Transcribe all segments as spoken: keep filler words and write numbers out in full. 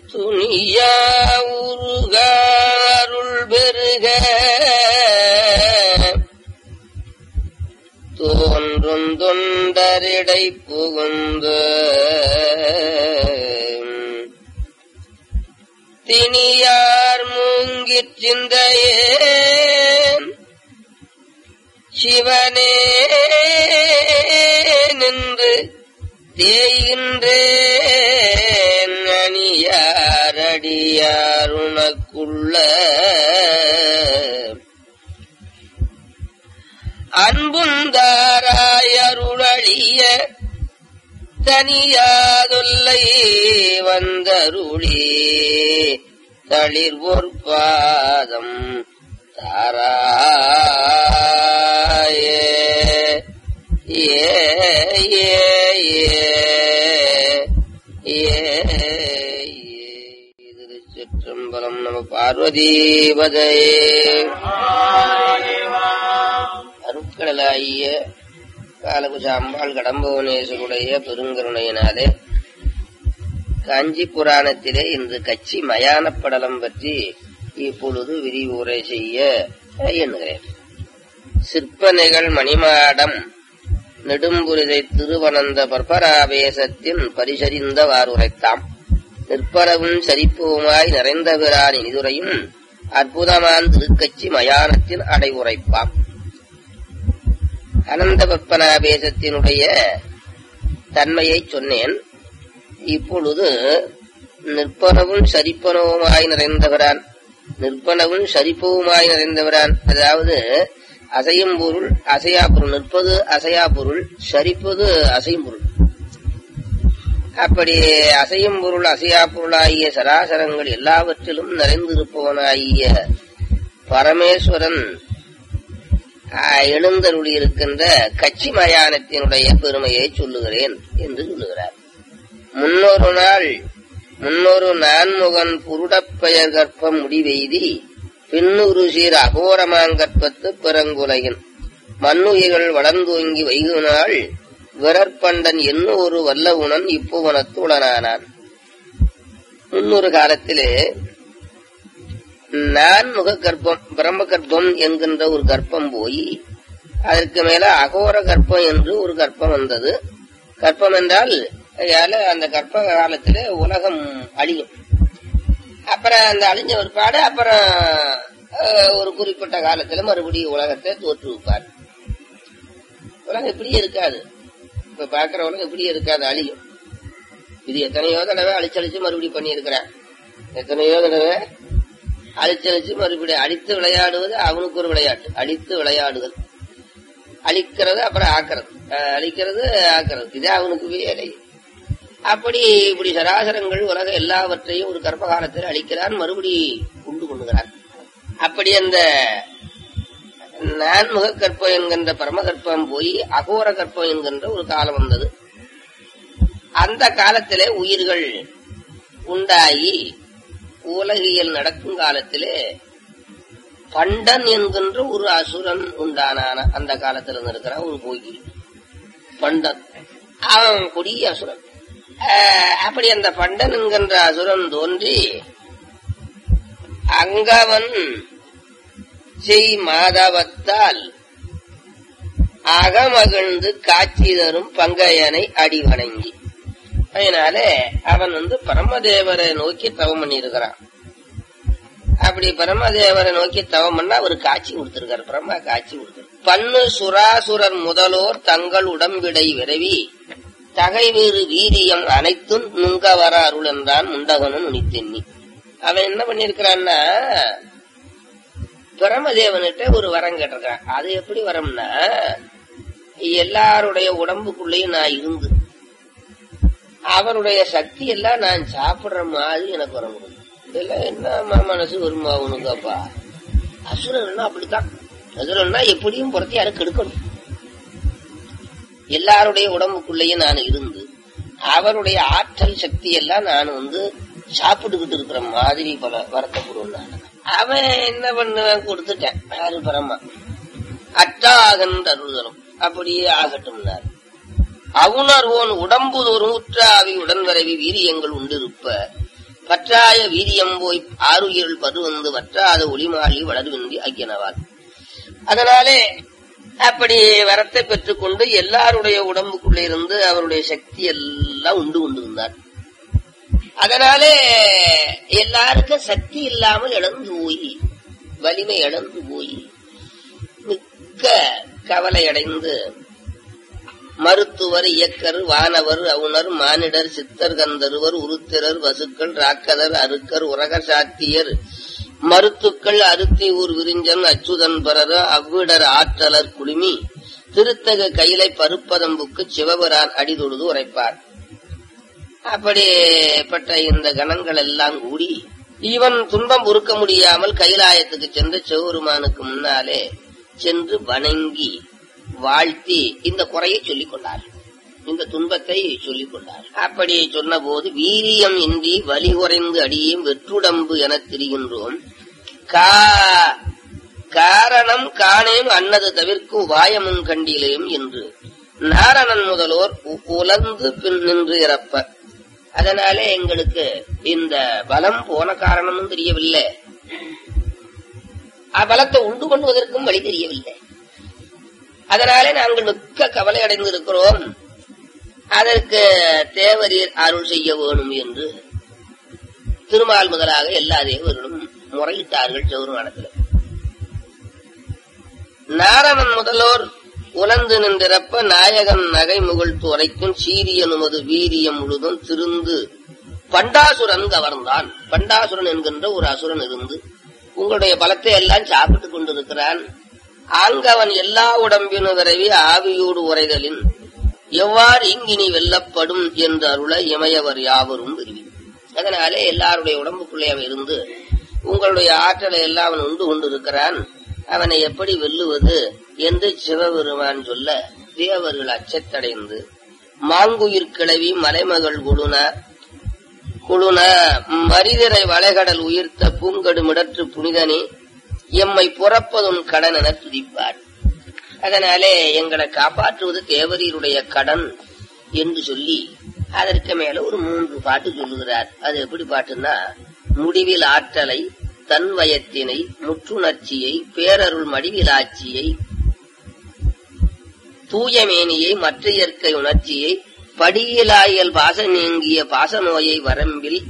துணியா உருக அருள் பெருக தோன்றும் தொண்டரிடை புகுந்து திணியார் மூங்கிற் சிந்தையே சிவனே நின்று தேய்கின்றேன் அணியாரடியார் உனக்குள்ள அன்புந்தாராய் அருளழிய தனியாதொல்லை வந்தருளி தளிர் பொற்பாதம் தாராயே ஏ ஏ திருச்சிற்றம்பலம். நம பார்வதீபதையே. அருட்கடலாகிய காலகுசாம்பாள் கடம்பவனேஸ்வருடைய பெருங்கருணையினாலே காஞ்சி புராணத்திலே இன்று கச்சி மயானப்படலம் பற்றி இப்பொழுது விரிவுரை செய்ய எண்ணுகிறேன். சிற்பனைகள் மணிமாடம் நெடும்புரிதை திருவனந்த பற்பராவேசத்தின் பரிசறிந்த வாருரைத்தாம். நிற்பரவும் சரிப்புமாய் நிறைந்த பிரான் இனிதுரையும் அற்புதமான் திருக்கச்சி மயானத்தின் அடைவுரைப்பாம். அனந்த பற்பனாவேசத்தினுடைய தன்மையை சொன்னேன். இப்பொழுது நிற்பனவும் சரிப்பனவுமாய் நிறைந்தவரான் நிற்பனவும் சரிப்பவுமாய் நிறைந்தவரான் அதாவது அசையும் பொருள் அசையா பொருள், நிற்பது அசையா பொருள், சரிப்பது அசையும் பொருள். அப்படி அசையும் பொருள் அசையா பொருளாகிய சராசரங்கள் எல்லாவற்றிலும் நிறைந்திருப்பவனாகிய பரமேஸ்வரன் எழுந்தருளி இருக்கின்ற கச்சி மயானத்தினுடைய பெருமையை சொல்லுகிறேன் என்று சொல்லுகிறார். முன்னொரு நாள் முன்னொரு நான்முகன் புருடப்பெயர் கற்பம் முடிவெய்தி பின்னுரு சீர் அகோரமாங்கற்பத்து பிறங்குலையின் மண்ணுயிர்கள் வளர்ந்தோங்கி வைகு நாள் விரற்பண்டன் என்ன ஒரு வல்லவுணன் இப்புவனத்து உடனானான். முன்னொரு காலத்திலே நான்முக கற்பம் பிரம்ம கற்பம் என்கின்ற ஒரு கற்பம் போய் அதற்கு மேல அகோர கற்பம் என்று ஒரு கற்பம் வந்தது. கற்பம் என்றால் அந்த கற்ப காலத்திலே உலகம் அழியும். அப்புறம் அந்த அழிஞ்ச ஒரு பாடு அப்புறம் ஒரு குறிப்பிட்ட காலத்துல மறுபடியும் உலகத்தை தோற்றுவிப்பார். உலகம் இப்படியே இருக்காது. இப்ப பாக்குற உலகம் இப்படியே இருக்காது, அழியும். இது எத்தனையோ தடவை அழிச்சழிச்சு மறுபடியும் பண்ணி இருக்கிறான். எத்தனையோ தடவை அழிச்சழிச்சு மறுபடியும் அழித்து விளையாடுவது அவனுக்கு ஒரு விளையாட்டு. அழித்து விளையாடுதல், அழிக்கிறது அப்புறம் ஆக்கிறது, அழிக்கிறது ஆக்கிறது, இதே அவனுக்கு வேலை. அப்படி இப்படி சராசரங்கள் உலக எல்லாவற்றையும் ஒரு கர்ப்ப காலத்தில் அழிக்கிறான், மறுபடி உண்டு கொண்டுகிறான். அப்படி அந்த நான்முக கற்பம் என்கின்ற பரம கற்பம் போய் அகோர கற்பம் என்கின்ற ஒரு காலம் வந்தது. அந்த காலத்திலே உயிர்கள் உண்டாகி உலகியல் நடக்கும் காலத்திலே பண்டன் என்கின்ற ஒரு அசுரன் உண்டானான. அந்த காலத்தில் இருக்கிறான் ஒரு போகி பண்டன், அவன் கொடிய அசுரன். அப்படி அந்த பண்டன் என்கின்ற அசுரன் தோன்றி அங்கவன் செய் மாதவத்தால் அகமகிழ்ந்து காட்சி தரும் பங்கையனை அடி வணங்கி, அதனால அவன் வந்து பரமதேவரை நோக்கி தவம் பண்ணி இருக்கிறான். அப்படி பரமதேவரை நோக்கி தவம் பண்ணா அவரு காட்சி கொடுத்திருக்காரு. பிரம்மா காட்சி கொடுத்திரு. பன்னு சுராசுரர் முதலோர் தங்கள் உடம்பிடை விரவி தகைவேறு வீரியம் அனைத்தும் நுங்க வர அருள் என்றான் முண்டகனும் நுனித்தென்னி. அவன் என்ன பண்ணிருக்கிறான்னா பரமதேவன்கிட்ட ஒரு வரம் கேட்டிருக்கான். அது எப்படி வரம்னா, எல்லாருடைய உடம்புக்குள்ளேயும் நான் இருந்து அவருடைய சக்தி எல்லாம் நான் சாப்பிடுற மாதிரி எனக்கு வர முடியும். இதெல்லாம் என்ன மனசு வருமா உனக்குப்பா? அசுரன்னா அப்படித்தான். அசுரன்னா எப்படியும் புறத்தி யாருக்கு எடுக்கணும். எல்லாருடைய உடம்புக்குள்ளேயும் நான் இருந்து அவருடைய ஆற்றல் சக்தி எல்லாம் நான் வந்து சாப்பிட்டுக்கிட்டு இருக்கிற மாதிரி பல வருத்தப்படுவேன் நான். அவன் என்ன பண்ணுவேன், கொடுத்துட்டேன். யாரு பரமா அட்டாகன்ற அருள்தரும் அப்படியே ஆகட்டும்னார். அவுணர்வோன் உடம்பு தோறும் உற்றாவி உடன் வரவி வீரியங்கள் உண்டிருப்ப பற்றாய வீரியம் போய் ஆறுயிர்கள் பருவந்து வற்றாத ஒளிமாளி வளர்வின்றி ஆக்கியனவார். அதனாலே அப்படி வரத்தை பெற்றுக்கொண்டு எல்லாருடைய உடம்புக்குள்ளே இருந்து அவருடைய சக்தி எல்லாம் உண்டு கொண்டிருந்தார். அதனாலே எல்லாருக்கும் சக்தி இல்லாமல் இழந்து போய் வலிமை இழந்து போய் மிக்க கவலை அடைந்து மருத்துவர், இயக்கர், வானவர், அவுணர், மானிடர், சித்தர், கந்தருவர், உருத்திரர், வசுக்கள், ராக்கதர், அருக்கர், உரக சாத்தியர், மருத்துக்கள், அருத்தி ஊர் விரிஞ்சன், அச்சுதன் பரர, அவ்விடர் ஆற்றலர் குழுமி திருத்தக கையிலை பருப்பதம்புக்கு சிவபிரான் அடிதொழுது உரைப்பார். அப்படிப்பட்ட இந்த கணங்கள் எல்லாம் கூடி இவன் துன்பம் பொறுக்க முடியாமல் கைலாயத்துக்கு சென்று சிவபெருமானுக்கு முன்னாலே சென்று வணங்கி வாழ்த்தி இந்த குறையை சொல்லிக் கொண்டார், இந்த துன்பத்தை சொல்லிக் கொண்டார். அப்படி சொன்ன போது வீரியம் இன்றி வலி குறைந்து அடியும் வெற்றுடம்பு என திரிகின்றோம், காரணம் காணேம் அன்னது தவிர்க்கும் வாயமும் கண்டிலேயும் என்று நாரணன் முதலோர் உலர்ந்து பின் நின்று இறப்ப. அதனாலே எங்களுக்கு இந்த பலம் போன காரணமும் தெரியவில்லை, பலத்தை உண்டு பண்ணுவதற்கும் வழி தெரியவில்லை. அதனாலே நாங்கள் மிக்க கவலை அடைந்து இருக்கிறோம், அதற்கு தேவரீர் அருள் செய்ய வேணும் என்று திருமால் முதலாக எல்லா தேவர்களும் முறையிட்டார்கள் சிவபெருமானத்தில். நாரணன் முதலோர் உலர்ந்து நின்றிறப்ப நாயகன் நகை முகழ்த்து உரைக்கும் சீரிய நுமது வீரியம் முழுதும் திருந்து பண்டாசுரன் கவர்ந்தான். பண்டாசுரன் என்கின்ற ஒரு அசுரன் இருந்து உங்களுடைய பலத்தை எல்லாம் சாப்பிட்டுக் கொண்டிருக்கிறான். ஆங்கவன் எல்லா உடம்பினு விரைவி ஆவியோடு உரைதலின் எவ்வாறு இங்கினி வெல்லப்படும் என்று அருள இமையவர் யாவரும் விரும்பி. அதனாலே எல்லாருடைய உடம்புக்குள்ளே அவன் இருந்து உங்களுடைய ஆற்றலை எல்லாம் அவன் உண்டு கொண்டிருக்கிறான், அவனை எப்படி வெல்லுவது என்று சிவபெருமான் சொல்ல தேவர்கள் அச்சத்தடைந்து மாங்குயிர் கிளவி மலைமகள் குழுன குழுன மரிதிரை வளைகடல் உயிர்த்த பூங்கடு மிடற்று புனிதனே எம்மை புறப்பதும் கடன் என துதிப்பார். அதனாலே எங்களை காப்பாற்றுவது தேவரீருடைய கடன் என்று சொல்லி அதற்கு மேல ஒரு மூன்று பாட்டு சொல்லுகிறார். அது எப்படி பாட்டுன்னா, முடிவில் ஆற்றலை, தன் வயத்தினை, முற்றுணர்ச்சியை, பேரருள் மடிவில் ஆட்சியை, தூயமேனியை, மற்ற இயற்கை உணர்ச்சியை, படியிலாயல் பாச நீங்கிய பாசநோயை வரம்பில்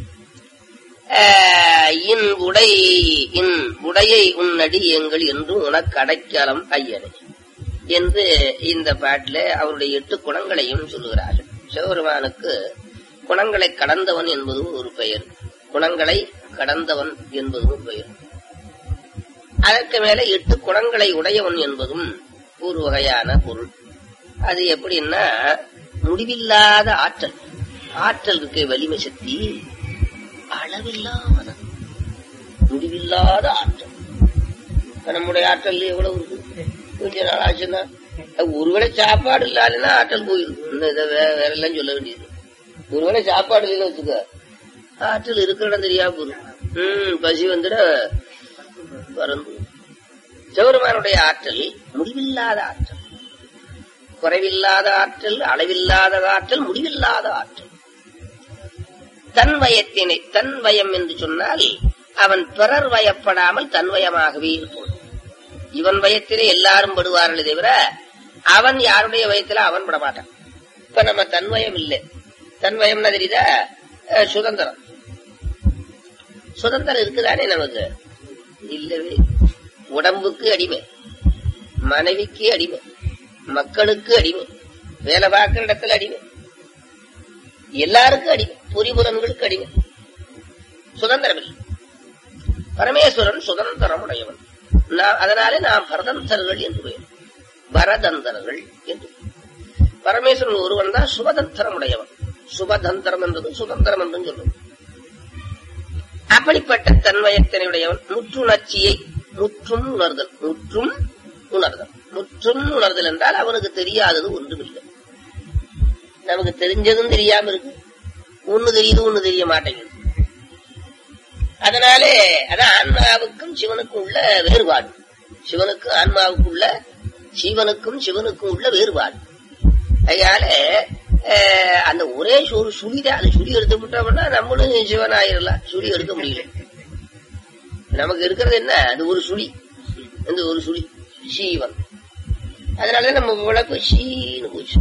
இன் உடை இன் உடையை உன்னடி எங்கள் என்று உனக்கு அடைக்கலம் ஐயனை என்று இந்த பாட்டில் அவருடைய எட்டு குணங்களையும் சொல்லுகிறார்கள். சிவபெருமானுக்கு குணங்களை கடந்தவன் என்பதும் ஒரு பெயர், குணங்களை கடந்தவன் என்பதும் ஒரு பெயர். அதற்கு மேல எட்டு குணங்களை உடையவன் என்பதும் ஒரு வகையான பொருள். அது எப்படின்னா, முடிவில்லாத ஆற்றல், ஆற்றல் இருக்க வலிமை சக்தி அளவில்லாத முடிவில்லாத ஆற்றல். நம்முடைய ஆற்றல் எவ்வளவு இருக்கு, கொஞ்ச நாள் ஆச்சுன்னா ஒருவேளை சாப்பாடு இல்லாதுன்னா ஆற்றல் போயிருக்கு, வேற எல்லாம் சொல்ல வேண்டியது. ஒருவேளை சாப்பாடு இல்லைன்னு வச்சுக்க ஆற்றல் இருக்கிற இடம் தெரியாம போயிடும். உம் பசி வந்துட பறந்து. சிவபெருமானுடைய ஆற்றல் முடிவில்லாத ஆற்றல், குறைவில்லாத ஆற்றல், அளவில்லாத ஆற்றல், முடிவில்லாத ஆற்றல். தன் வயத்தினை, தன் வயம் என்று சொன்னால் அவன் பிறர் வயப்படாமல் தன்வயமாகவே இருப்பான். இவன் வயத்திலே எல்லாரும் படுவார்கள் தவிர அவன் யாருடைய வயத்தில அவன் படமாட்டான். இப்ப நம்ம தன்வயம் இல்லை, தன்வயம்னா தெரியுதா, சுதந்திரம். சுதந்திரம் இருக்குதானே நமக்கு? இல்லவே. உடம்புக்கு அடிமை, மனைவிக்கு அடிமை, மக்களுக்கு அடிமை, வேலை பார்க்கிற இடத்துல அடிமை, எல்லாருக்கும் அடிமை, புரிபுலன்களுக்கு அடிமை. சுதந்திரம் இல்லை. பரமேஸ்வரன் சுதந்திரம் உடையவன். அதனாலே நாம் பரதந்தர்கள் என்று பெயர், பரதந்தர்கள் என்று. பரமேஸ்வரன் ஒருவன் தான் சுபதந்திரம் உடையவன். சுபதந்திரம் என்றது சுதந்திரம் என்றும் சொல்லும். அப்படிப்பட்ட தன்மயத்தினுடையவன். முற்றுணர்ச்சியை, முற்றும் உணர்தல், முற்றும் உணர்தல், முற்றும் உணர்தல் என்றால் அவனுக்கு தெரியாதது ஒன்றுமில்லை. நமக்கு தெரிஞ்சதும் தெரியாம இருக்கு, ஒண்ணு தெரியுது ஒண்ணு தெரிய மாட்டேங்குது. அதனாலே அதான் ஆன்மாவுக்கும் சிவனுக்கும் உள்ள வேறுபாடு. சிவனுக்கும் ஆன்மாவுக்கும் உள்ள, சிவனுக்கும் சிவனுக்கும் உள்ள வேறுபாடு. அதனால அந்த ஒரே ஒரு சுழிதான். அந்த சுழி எடுத்து விட்டோம்னா நம்மளும் சிவன் ஆயிரலாம். சுழி எடுக்க முடியல. நமக்கு இருக்கிறது என்ன? அது ஒரு சுழி. அந்த ஒரு சுழி சீவன். அதனால நம்ம விளக்கு சீனு போச்சு.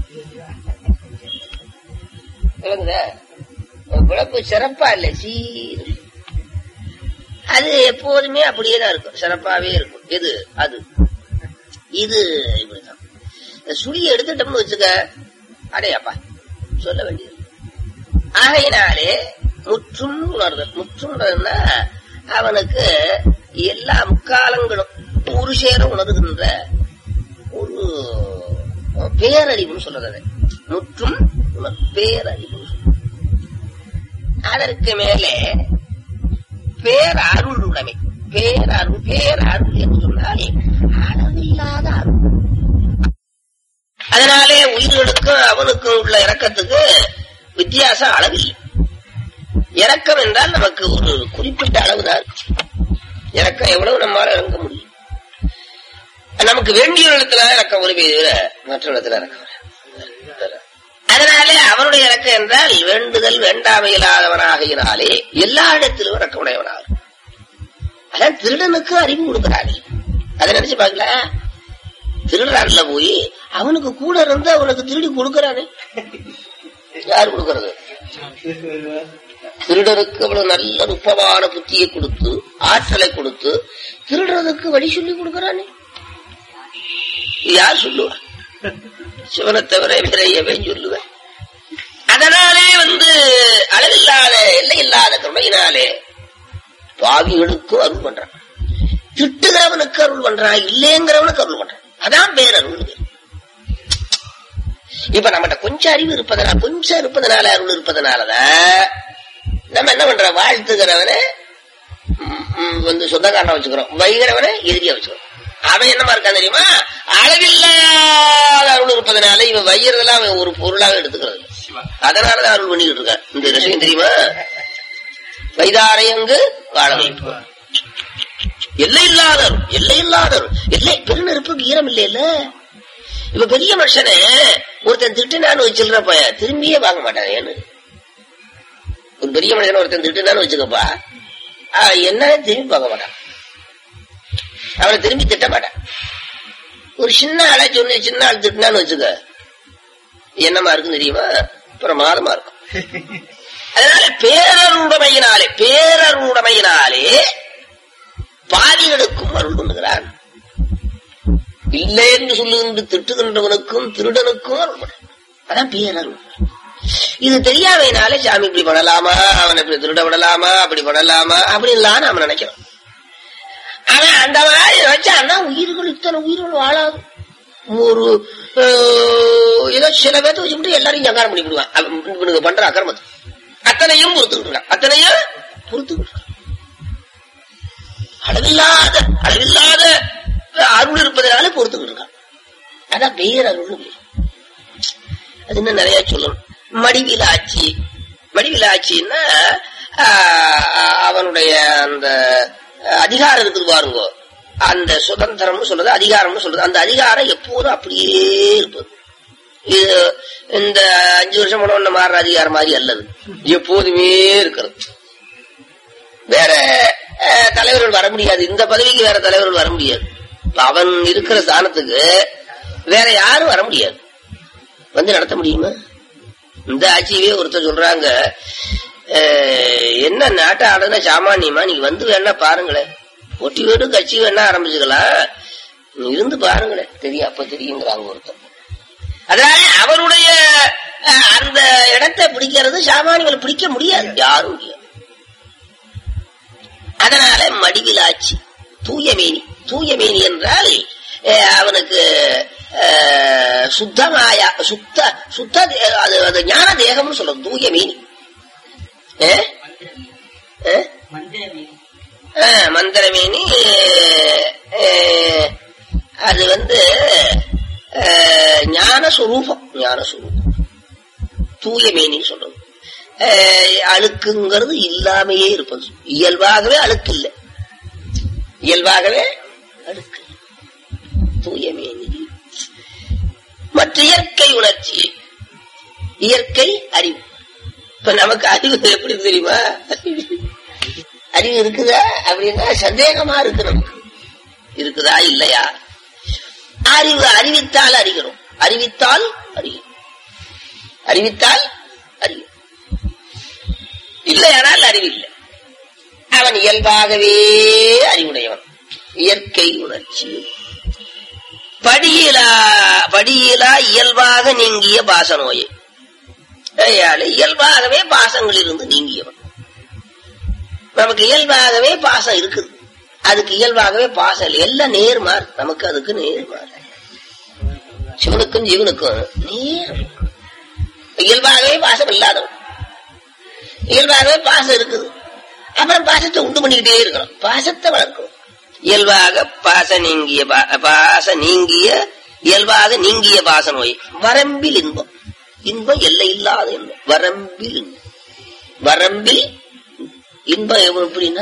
விளக்கு சிறப்பா இல்ல, சீனு. அது எப்போதுமே அப்படியேதான் இருக்கும், சிறப்பாவே இருக்கும். எது அது? இது இப்படிதான். சுழியை எடுத்துட்டோம்னு வச்சுக்க, அடையாப்பா சொல்ல வேண்டியது. ஆகையினாலே முற்றும் உணர்தல். முற்றும் உணர்னா அவனுக்கு எல்லா முக்காலங்களும் ஒரு சேர உணர்கின்ற ஒரு பேரறிவுன்னு சொல்றது. முற்றும் உணர் பேரறிவு. அதற்கு மேலே பேரருள் உடைமை. பேரருள் பேரருள் என்று சொன்னால் அளவில்லாத அருள். அதனாலே உயிர்களுக்கும் அவனுக்கும் உள்ள இரக்கத்துக்கு வித்தியாசம் அளவில்லை. இரக்கம் என்றால் நமக்கு ஒரு குறிப்பிட்ட அளவுதான். இரக்கம் எவ்வளவு நம்மால இறங்க முடியும். நமக்கு வேண்டிய இடத்துல இறக்கம் உரிமை மற்ற இடத்துல இறக்கம். அதனாலே அவனுடைய இறக்கம் என்றால் வேண்டுதல் வேண்டாமை இல்லாதவனாகினாலே எல்லா இடத்திலும் இறக்க உடையவனாக. அதான் திருடனுக்கு அறிவு கொடுக்கிறானே, அதை நினைச்சு பாக்கல. திருடன்ல போய் அவனுக்கு கூட இருந்து அவனுக்கு திருடி கொடுக்கறானே. யாரு கொடுக்கறது? திருடருக்கு அவ்வளவு நல்ல நுட்பமான புத்தியை கொடுத்து ஆற்றலை கொடுத்து திருடுறதுக்கு வழி சொல்லி கொடுக்கறானே. யார் சொல்லுவா? சிவனை தவிர விரையவே சொல்லுவேன். அதனாலே வந்து அளவில்லாத எல்லை இல்லாத கருணையினாலே பாவிகளுக்கு அருள் பண்றான். திட்டுகிறவனுக்கு அருள் பண்றான், இல்லைங்கிறவனுக்கு அருள் பண்றான். அதான் பேரருள். இப்ப நம்மகிட்ட கொஞ்சம் அறிவு இருப்பதனால, கொஞ்சம் இருப்பதனால அருள் இருப்பதனாலதான் நம்ம என்ன பண்ற, வாழ்த்துகிறவனை வந்து சொந்தக்காரனா வச்சுக்கிறோம், வைகிறவனை இறுதியா வச்சுக்கிறோம். அவன் என்னமா இருக்கான் தெரியுமா? அளவில்லாத அருள் இருப்பதனால இவன் வைகிறதெல்லாம் அவன் ஒரு பொருளாக எடுத்துக்கிறது. அதனாலதான் அருள் பண்ணிக்கிட்டு இருக்கான். இந்த விஷயம் தெரியுமா? வைதாரை அங்கு வாழ வைப்பார். எல்லை இல்லாத அருள், எல்லை இல்லாத அருள். எல்லை பெருநெருப்புக்கு ஈரம் இல்லையில. இப்ப பெரிய மனுஷனே ஒருத்தன் திட்டுனான்னு வச்சிருப்ப திரும்பியே பார்க்க மாட்டான். ஏன்னு ஒரு பெரிய மனுஷன் ஒருத்தன் திட்டுனான்னு வச்சுக்கப்பா, என்ன திரும்பி பார்க்க மாட்டான். அவனை திரும்பி திட்ட மாட்டான். ஒரு சின்ன ஆளை சொன்ன சின்ன ஆள் திட்டினான்னு வச்சுக்க, என்னமா இருக்கும் தெரியுமா? பிரமாதமா இருக்கும். அதனால பேரருடைமையினாலே பேரருடைமையினாலே பாவிகளுக்கும் அருள் பண்ணுகிறான். இல்லை என்று சொல்லுகின்ற திட்டுகின்றவனுக்கும் திருடனுக்கும் அருள் பண்ண. அதான் பேரருள். இது தெரியாமையினாலே சாமி இப்படி பண்ணலாமா, அவனை இப்படி திருட விடலாமா, அப்படி பண்ணலாமா அப்படின்லாம் நாம நினைக்கிறோம். ஆனா அந்த மாதிரி நினைச்சான்னா உயிர்கள் இத்தனை உயிர்கள் வாழாது. ஒரு ஏதோ சில பேர்த்த வச்சுக்கிட்டு எல்லாரையும் சங்காரம் பண்ணி விடுவான். பண்ற அக்கிரமத்தை அத்தனையும் பொறுத்துக்கிட்டு இருக்கான். அத்தனையும் பொறுத்துக்கிட்டு இருக்கான். அளவில்லாத அளவில்லாத அருள் இருப்பதனால பொறுத்துக்கிட்டு இருக்கான். அதான் பேரருள். அது இன்னும் நிறைய சொல்லணும். மடிவிலாட்சி. மடிவிலாட்சின்னா அவனுடைய அந்த அதிகாரம் இருக்குது பாருங்க, அந்த சுதந்திரம் சொல்றது, அதிகாரம் சொல்றது. அந்த அதிகாரம் எப்போதும் அப்படியே இருப்பது. இது இந்த அஞ்சு வருஷம் போன மாறுற அதிகாரம் மாதிரி அல்லது, எப்போதுமே இருக்கிறது. வேற தலைவர்கள் வர முடியாது. இந்த பதவிக்கு வேற தலைவர்கள் வர முடியாது. அவன் இருக்கிற ஸ்தானத்துக்கு வேற யாரும் வர முடியாது. வந்து நடத்த முடியுமா? இந்த ஆட்சியவே ஒருத்தர் சொல்றாங்க, என்ன நாட்டை ஆடுனா சாமானியமா, நீங்க வந்து வேணா பாருங்களேன், ஒட்டி வீடு கட்சி வேணா ஆரம்பிச்சுக்கலாம், இருந்து பாருங்களேன் தெரியும், அப்ப தெரியுங்கிறாங்க ஒருத்தர். அதனால அவருடைய அந்த இடத்தை பிடிக்கிறது சாமானியங்களை பிடிக்க முடியாது, யாரும் முடியாது. அதனால மடிவிலாட்சி. தூயமேனி. தூயமேனி என்றால் அவனுக்கு சுத்தமாயா சுத்த சுத்த அது ஞான தேகம்னு சொல்றது தூயமேனி. மந்திரமேனி அது வந்து ஞானஸ்வரூபம். ஞானஸ்வரூபம் தூயமேனின்னு சொல்றது. அழுக்குங்கிறது இல்லாமையே இருப்பது. இயல்பாகவே அழுக்கு இல்லை, இயல்பாகவே அழுக்கு தூயமேனி. மற்ற இயற்கை உணர்ச்சி இயற்கை அறிவு. இப்ப நமக்கு அறிவு எப்படி தெரியுமா? அறிவு இருக்குதா அப்படின்னா சந்தேகமா இருக்கு. நமக்கு இருக்குதா இல்லையா? அறிவு அறிவித்தால் அறிகிறோம். அறிவித்தால் அறியும். அறிவித்தால் அறியும். இல்லையானால் அறிவில்லை. அவன் இயல்பாகவே அறிவுடையவன். இயற்கை உணர்ச்சி படியிலா படியிலா இயல்பாக நீங்கிய பாச நோயை. இயல்பாகவே பாசங்கள் இருந்து நீங்கியவன். நமக்கு இயல்பாகவே பாசம் இருக்குது. அதுக்கு இயல்பாகவே பாசம் இல்லை. எல்லாம் நேர்மாறு. நமக்கு அதுக்கு நேர்மாறு. சிவனுக்கும் ஜீவனுக்கும் நேர். இயல்பாகவே பாசம் இல்லாதவன். இயல்பாகவே பாசம் இருக்குது. அப்புறம் பாசத்தை உண்டு பண்ணிக்கிட்டே இருக்கிறோம். பாசத்தை வளர்க்கிறோம். இயல்பாக பாச நீங்கிய பாச நீங்கிய இயல்பாக நீங்கிய பாச நோய். வரம்பில் இன்பம். இன்பம் எல்லை இல்லாத இன்பம். வரம்பில் இன்பம். வரம்பில் இன்பம் எப்படின்னா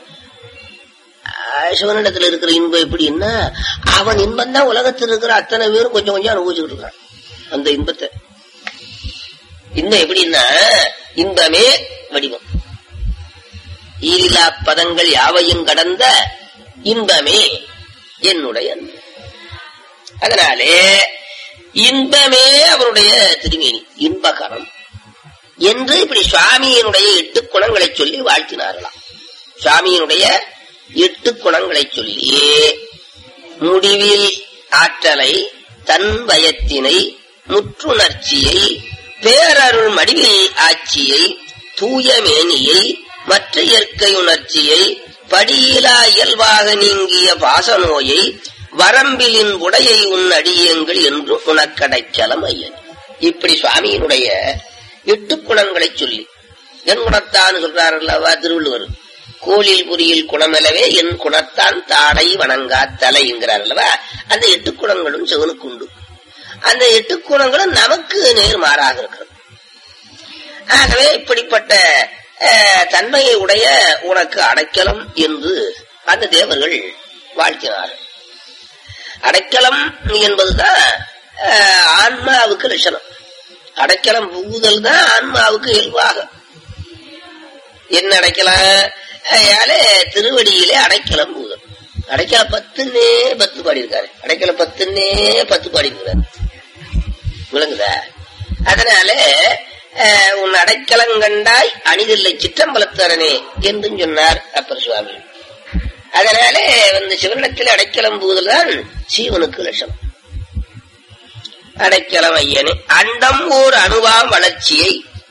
சிவனிடத்துல இருக்கிற இன்பம் எப்படின்னா அவன் இன்பம் தான் உலகத்தில் இருக்கிற அத்தனை பேரும் கொஞ்சம் கொஞ்சம் அனுபவிச்சுட்டு இருக்கான் அந்த இன்பத்தை. இன்பம் எப்படின்னா இன்பமே வடிவம். ஈரிலா பதங்கள் யாவையும் கடந்த இன்பமே என்னுடைய அன்பு. அதனாலே இன்பமே அவருடைய திருமேனி இன்பகரம் என்று இப்படி சுவாமியினுடைய எட்டு குணங்களை சொல்லி வாழ்த்தினார்களாம். சுவாமியினுடைய எட்டு குணங்களை சொல்லி முடிவில் ஆற்றலை, தன் பயத்தினை, முற்றுணர்ச்சியை, பேரருள் மடிவில் ஆட்சியை, தூய மேனியை, மற்ற இயற்கை உணர்ச்சியை, படியிலா இயல்பாக நீங்கிய பாசநோயை, வரம்பிலின் உடையை உன் அடியங்கள் என்று உனக்கடைச்சலம் ஐயன். இப்படி சுவாமியினுடைய எட்டு குணங்களை சொல்லி என் குணத்தான் சொல்றார் அல்லவா திருவள்ளுவர். கோளில் புரியில் குணமளவே என் குணத்தான் தாடை வணங்கா தலை என்கிறார் அல்லவா. அந்த எட்டு குணங்களும் சிவனுக்கு உண்டு. அந்த எட்டு குணங்களும் நமக்கு நேர்மாறாக இருக்கிறது. ஆகவே இப்படிப்பட்ட தன்மையை உடைய உனக்கு அடைக்கலம் என்று அந்த தேவர்கள் வாழ்த்தினார்கள். அடைக்கலம் என்பதுதான் ஆன்மாவுக்கு லட்சணம். அடைக்கலம் புகுதல் தான் ஆன்மாவுக்கு இயல்பாக. என்ன அடைக்கலாம்? திருவடியிலே அடைக்கலம் புகுதல். அடைக்கலம் பத்துன்னே பத்து பாடி இருக்காரு. அடைக்கலம் பத்துன்னே பத்து பாடி இருக்கிறார். விளங்குதா? அதனால உன் அடைக்கலம் கண்டாய் அணிதில்லை சிற்றம்பலத்தரனே என்று சொன்னார் அப்பர் சுவாமி. அதனாலே வந்து சிவனிடத்தில் அடைக்கலம் புகுதல் தான் சீவனுக்கு லட்சணம். அடைக்கலம் ஐயனே. அண்டம் ஓர் அணுவாம் வளர்ச்சியை,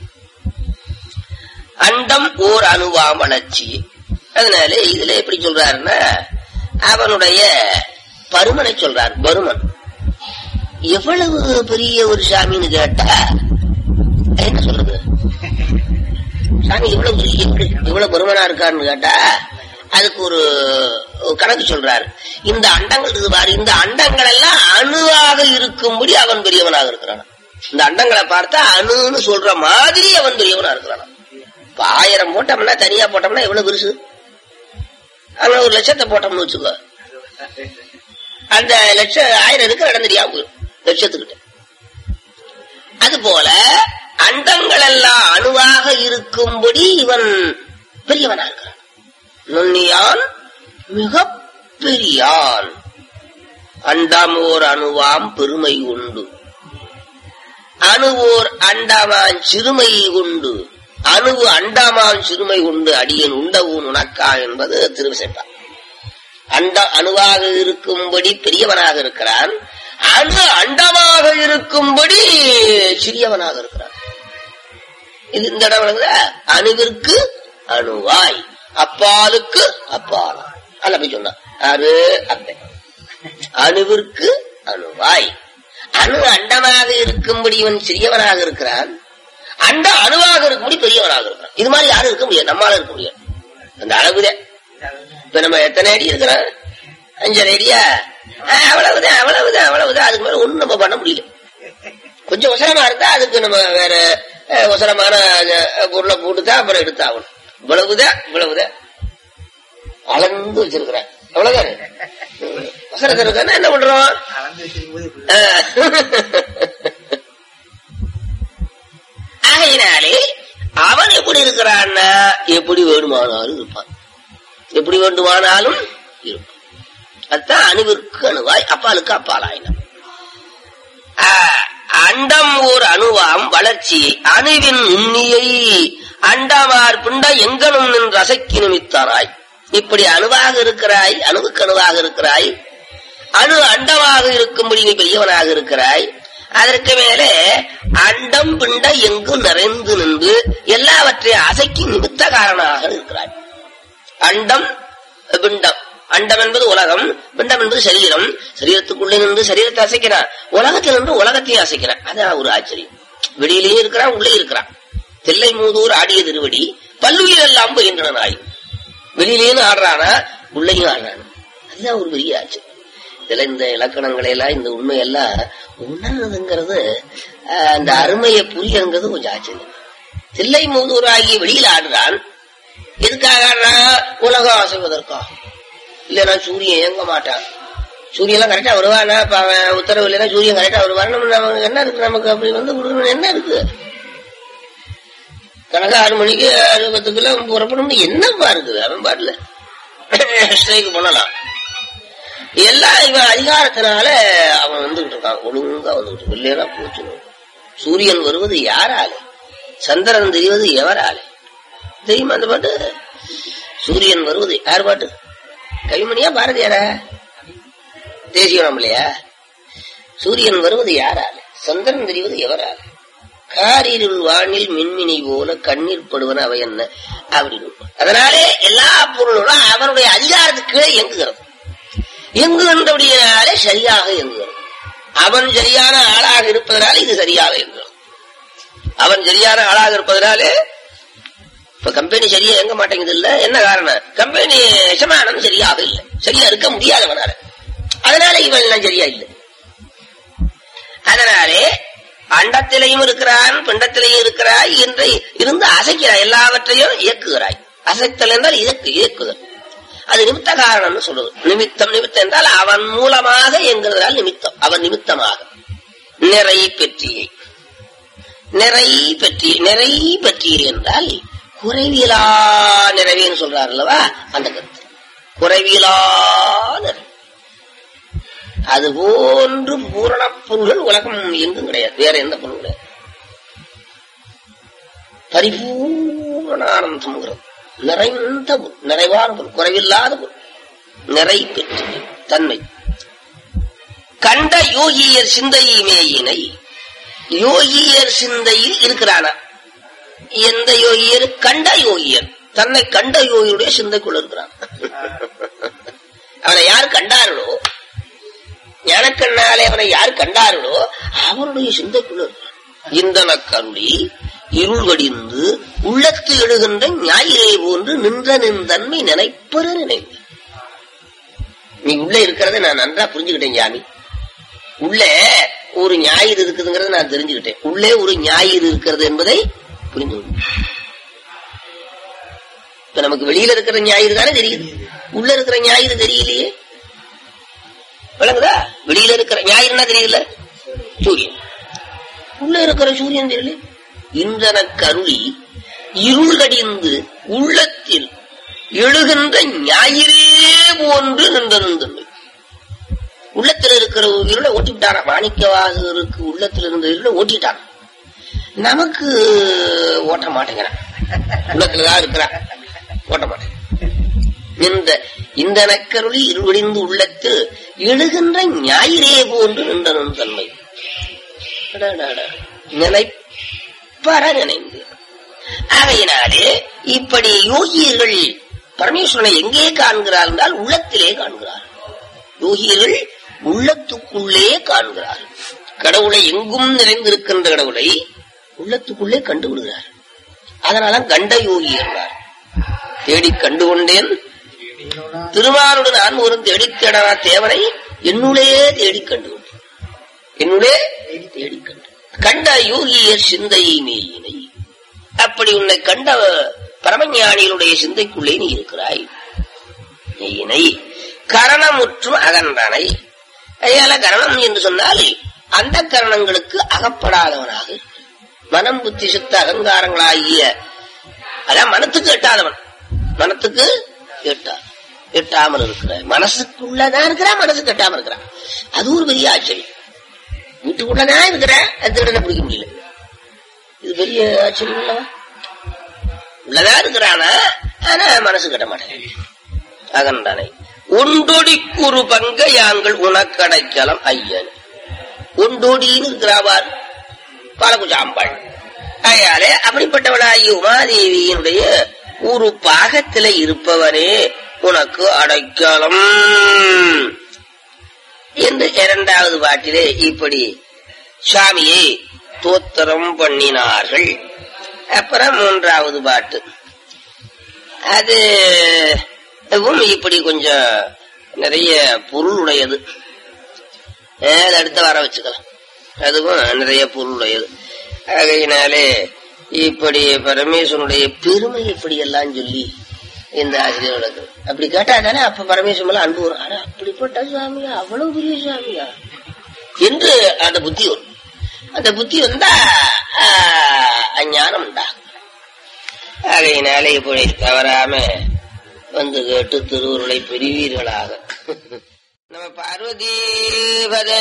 அண்டம் ஓர் அணுவாம் வளர்ச்சியை. அதனால இதுல எப்படி சொல்றாருன்னா அவனுடைய பருமனை சொல்றார். பருமன் எவ்வளவு பெரிய ஒரு சாமின்னு கேட்டா என்ன சொல்றது? சாமி இவ்வளவு இவ்வளவு பருமனா இருக்காருன்னு கேட்டா அதுக்கு ஒரு கணக்கு சொல்றாரு. இந்த அண்டங்கள் இருக்குவாரு, இந்த அண்டங்கள் எல்லாம் அணுவாக இருக்கும்படி அவன் பெரியவனாக இருக்கிறான். இந்த அண்டங்களை பார்த்தா அணுன்னு சொல்ற மாதிரி அவன் பெரியவனா இருக்கிறான். இப்ப ஆயிரம் போட்டோம்னா தனியா போட்டோம்னா எவ்வளவு பெருசு? அங்க ஒரு லட்சத்தை போட்டோம்னு வச்சுக்கோ, அந்த லட்சம் ஆயிரம் இருக்கு இடம் தெரியாம போயிடும் லட்சத்துக்கிட்ட. அது போல அண்டங்கள் எல்லாம் அணுவாக இருக்கும்படி இவன் பெரியவனா இருக்கிறான். நுண்ணியான் மிக பெரியான். அண்டமோர் அணுவாம் பெருமை உண்டு, அணுவோர் அண்டமான் சிறுமை உண்டு, அணுவு அண்டமான் சிறுமை உண்டு, அடியன் உண்டவும் உனக்கா என்பது திருவிசைப்பா. அண்ட அணுவாக இருக்கும்படி பெரியவனாக இருக்கிறான், அணு அண்டமாக இருக்கும்படி சிறியவனாக இருக்கிறான். இது இந்த இடம் அணுவிற்கு அணுவாய், அப்பாலுக்கு அப்பாலா அல்ல போய் சொன்னான். அரு அப்ப அணுவிற்கு அணுவாய். அணு அண்டமாக இருக்கும்படி இவன் சிறியவனாக இருக்கிறான், அண்ட அணுவாக இருக்கும்படி பெரியவனாக இருக்கிறான். இது மாதிரி யாரும் இருக்க முடியாது, நம்மளால இருக்க முடியாது. அந்த அளவுதான். இப்ப நம்ம எத்தனை அடி இருக்கிறோம்? அஞ்சரை அடியா? அவ்வளவுதான் அவ்வளவுதான் அவ்வளவுதான். அதுக்கு மேல ஒண்ணும் நம்ம பண்ண முடியல. கொஞ்சம் உசரமா இருந்தா அதுக்கு நம்ம வேற உசரமான பொருளை போட்டுதான் அப்புறம் எடுத்தாகணும். இவ்வளவுதான் இவ்வளவுதான் அளந்து வச்சிருக்கிறேன். அவ்வளவுதான். அவசரத்தை இருக்கானா என்ன பண்றோம்? ஆகையினாலே அவன் எப்படி இருக்கிறான்னா எப்படி வேண்டுமானாலும் இருப்பான், எப்படி வேண்டுமானாலும் இருப்பான். அதுதான் அணுவிற்கு அணுவாய் அப்பாலுக்கு அப்பாலாயினம். அண்டம் ஓர் அணுவாம் வளர்ச்சி அணுவின் உண்மையை அண்டமார் பிண்ட எங்கனும் நின்று அசைக்கு நிமித்தாராய். இப்படி அணுவாக இருக்கிறாய், அணுவுக்கு அணுவாக இருக்கிறாய், அணு அண்டமாக இருக்கும்படி நீ பெரியவனாக இருக்கிறாய். அதற்கு மேலே அண்டம் பிண்ட எங்கும் நிறைந்து நின்று எல்லாவற்றையும் அசைக்கு நிமித்த காரணமாக இருக்கிறாய். அண்டம் பிண்டம், அண்டம் என்பது உலகம், பிண்டம் என்பது சரீரம். சரீரத்துக்குள்ளே நின்று சரீரத்தை அசைக்கிறான், உலகத்தில் நின்று உலகத்தையும் அசைக்கிறான். அதான் ஒரு ஆச்சரியம். வெளியிலேயே இருக்கிறான், உள்ளே இருக்கிறான். தில்லை மூதூர் ஆடிய திருவடி பல்லுயிர் எல்லாம் பயின்றன ஆய். வெளியிலேயும் ஆடுறானா உள்ளேயும் ஆடுறானா, அதுதான் ஒரு பெரிய ஆச்சரியம். இதுல இந்த இலக்கணங்களை எல்லாம் இந்த உண்மையெல்லாம் உணர்றதுங்கிறது, அந்த அருமையை புரியங்கிறது கொஞ்சம் ஆச்சரியம். தில்லை மூதூர் ஆகிய வெளியில் ஆடுறான், எதுக்காக ஆடுறான்? உலகம் அசைவதற்காக. இல்லைன்னா சூரியன் இயங்க மாட்டான். சூரியன் எல்லாம் கரெக்டா வருவானா? உத்தரவு இல்லைன்னா சூரியன் கரெக்டா வருவான். நமக்கு என்ன இருக்கு? நமக்கு அப்படி வந்து என்ன இருக்கு? கணக்கு ஆறு மணிக்கு ஆறு பத்துக்குள்ள புறப்படும். என்னப்பா இருக்குது? அவன் பாட்டுல ஸ்ட்ரைக்கு பண்ணலாம். எல்லாம் இவன் அதிகாரத்தினால அவன் வந்துகிட்டு இருக்கான், ஒழுங்கா வந்துகிட்டு. இல்லையா போச்சு. சூரியன் வருவது யாரால? சந்திரன் தெரிவது எவரால? தெரியுமா அந்த பாட்டு? சூரியன் வருவது யார் பாட்டு? கவிமணியா பாரதியாரா? தேசியம் இல்லையா? சூரியன் வருவது யாரால? சந்திரன் தெரிவது எவரால? காரிருள் வானில் மின்மினி போல கண்ணீர் படுவன அவை என்ன அப்படின்னு. அதனாலே எல்லா பொருளும் அவனுடைய அதிகாரத்துக்கு இயங்குகிறது. இயங்குகின்றபடியாலே சரியாக இயங்குகிறது. அவன் சரியான ஆளாக இருப்பதனால இது சரியாக இயங்குகிறது. அவன் சரியான ஆளாக இருப்பதனாலே இப்ப கம்பெனி சரியா இயங்க மாட்டேங்குது. இல்ல என்ன காரணம்? கம்பெனி எஜமானம் சரியாக இல்லை, சரியா இருக்க முடியாதவனால. அதனால இவன் எல்லாம் சரியா இல்லை. அதனாலே அண்டத்திலையும் இருக்கிறான், பிண்டத்திலையும் இருக்கிறாய் என்று இருந்து அசைக்கிறாய், எல்லாவற்றையும் இயக்குகிறாய். அசைத்தல் என்றால் இயக்கு இயக்குதல். அது நிமித்த காரணம்னு சொல்லுது. நிமித்தம் நிமித்தம் என்றால் அவன் மூலமாக என்கிறதால் நிமித்தம், அவன் நிமித்தமாக. நிறை பெற்றியை நிறை பெற்றி நிறை பெற்றியை என்றால் குறைவிலா நிறைவேன்னு சொல்றாரு அல்லவா? அந்த கருத்து குறைவிலா நிறைவு. அது போன்று பூரண பொருள்கள் உலகம் எங்கும் கிடையாது, வேற எந்த பொருள் கிடையாது. பரிபூர்ணானந்தம் நிறைந்த பொருள், நிறைவான பொருள், குறைவில்லாத பொருள், நிறை பெற்ற தன்மை. கண்ட யோகியர் சிந்தையுமேயினை யோகியர் சிந்தையில் இருக்கிறானா? எந்த யோகியர்? கண்ட யோகியர், தன்னை கண்ட யோகியுடைய சிந்தைக்குள் இருக்கிறான். அவனை யார் கண்டார்களோ, ஞானக்கண்ணாலே அவனை யார் கண்டார்களோ அவருடைய சிந்தைக்குள்ள இருக்கிறான். இந்தன கருளி இருள் வடிந்து உள்ளத்து எழுகின்ற ஞாயிறை போன்று நின்ற நின்றன்மை நினைப்பற நினைவு. நீ உள்ள இருக்கிறத நான் நன்றா புரிஞ்சுக்கிட்டேன் சாமி. உள்ளே ஒரு ஞாயிறு இருக்குதுங்கிறத நான் தெரிஞ்சுக்கிட்டேன். உள்ளே ஒரு ஞாயிறு இருக்கிறது என்பதை புரிந்து. இப்ப நமக்கு வெளியில இருக்கிற ஞாயிறு தானே தெரியுது, உள்ள இருக்கிற ஞாயிறு தெரியலையே. விளங்குதா? வெளியில இருக்கிற ஞாயிறுனா தெரியல, சூரியன். உள்ள இருக்கிற சூரியன் தெரியல. இந்தன கருளி இருள் கடிந்து உள்ளத்தில் எழுகின்ற ஞாயிறே போன்று நின்றன. உள்ளத்தில் இருக்கிற இருளை ஓட்டிவிட்டான. மாணிக்கவாசகருக்கு உள்ளத்தில் இருந்த இருளை ஓட்டிட்டான். நமக்கு ஓட்ட மாட்டேங்கிறான். உள்ளத்துலதான் இருக்கிறான், ஓட்ட மாட்டேங்க. இந்த இந்த நக்கருளி இருவடிந்து உள்ளத்து எழுகின்ற ஞாயிறே போன்று நின்றன தன்மை. நினைப்பற நினைந்து. ஆகையினாலே இப்படி யோகியர்கள் பரமேஸ்வரனை எங்கே காண்கிறார் என்றால் உள்ளத்திலே காண்கிறார். யோகியர்கள் உள்ளத்துக்குள்ளே காண்கிறார். கடவுளை எங்கும் நிறைந்திருக்கின்ற கடவுளை உள்ளத்துக்குள்ளே கண்டு விடுகிறார். அதனால கண்ட யோகி என்றார். தேடி கண்டு கொண்டேன் திருமாலுடு நான் ஒரு தேடித்தேடா தேவனை என்னுடைய தேடி கண்டு கொண்டேன். என்னுடைய தேடி கண்டு கண்ட யோகியர் சிந்தை மேயினை. அப்படி உன்னை கண்ட பரமஞானிகளுடைய சிந்தைக்குள்ளே நீ இருக்கிறாய். மெய்யினை கரணமுற்றும் அகன்றனை. அதனால கரணம் என்று சொன்னால் அந்த கரணங்களுக்கு அகப்படாதவனாக. மனம் புத்தி சித்த அகங்காரங்களாகிய அதான் மனத்துக்கு எட்டாதவன், மனத்துக்கு எட்டா எட்டாமல் இருக்கிற மனசுக்குள்ளதான் இருக்கிறான், மனசுக்கு எட்டாம இருக்கிறான். அது ஒரு பெரிய ஆச்சரியம். வீட்டுக்குள்ளதான் இருக்கிறேன், அது திருடனை பிடிக்க முடியல. இது பெரிய ஆச்சரியம் இல்லவா? உள்ளதான் இருக்கிறானா, ஆனா மனசு கட்ட மாட்டேன். அகன்றானை ஒண்டொடி குறு பங்க யாங்கள் உனக்கடைச்சலம் ஐயன். ஒண்டோடின்னு இருக்கிறாவார் பாலகுஜாம்பாள். அயாலே அப்படிப்பட்டவளாகி உமாதேவியினுடைய ஒரு பாகத்தில இருப்பவனே உனக்கு அடைக்கலம் என்று இரண்டாவது பாட்டிலே இப்படி சுவாமியை தோத்திரம் பண்ணினார்கள். அப்புறம் மூன்றாவது பாட்டு அது இப்படி கொஞ்சம் நிறைய பொருள் உடையது. அது அடுத்த வர வச்சுக்கலாம். அதுவும் நிறைய பொருள் உடையது. ஆகையினாலே இப்படி பரமேஸ்வரனுடைய பெருமை இப்படி எல்லாம் சொல்லி இந்த ஆசிரியர்களுக்கு அப்படி கேட்டாதானே அப்ப பரமேஸ்வரன் அன்பு வரும். ஆனா அப்படிப்பட்ட சுவாமியா, அவ்வளவு பெரிய சுவாமியா என்று அந்த புத்தி வரும். அந்த புத்தி வந்தா அஞ்ஞானம் உண்டாகும். ஆகையினாலே இப்படி தவறாம வந்து கேட்டு திருவுருளை பெறுவீர்களாக. நம்ம பார்வதி பதே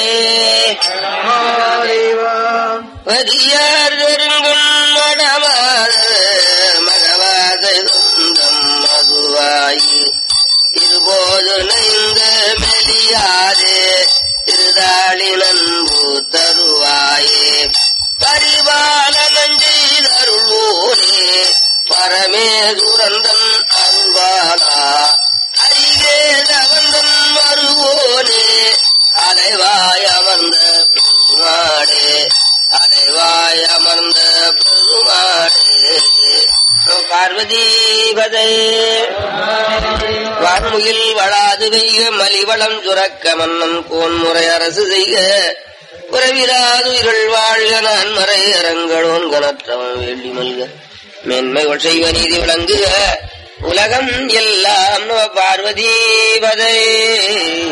மதுவாயி இருபோது நைந்த மெலியாதே திருதாளி நன்பு தருவாயே பரிபால நஞ்சில் அருள்வோனே பரமே துரந்தன் அருள்வானா அரிகேதவந்தன் மருவோனே அலைவாய் அமர்ந்த பெருமாடே அலைவாய் அமர்ந்த பெருமாடே. பார்வதி பதே வான்முகில் வளாது வெய்க மலிவளம் சுரக்க மன்னன் கோன்முறை அரசு செய்க குறைவிலாது இருள் வாழ்க நான் மறை அரங்களோன் கனற்றவன் வேண்டி மல்க மேன்மைகள் செய்வ நீதி விளங்குக உலகம் எல்லாம் பார்வதி பதே.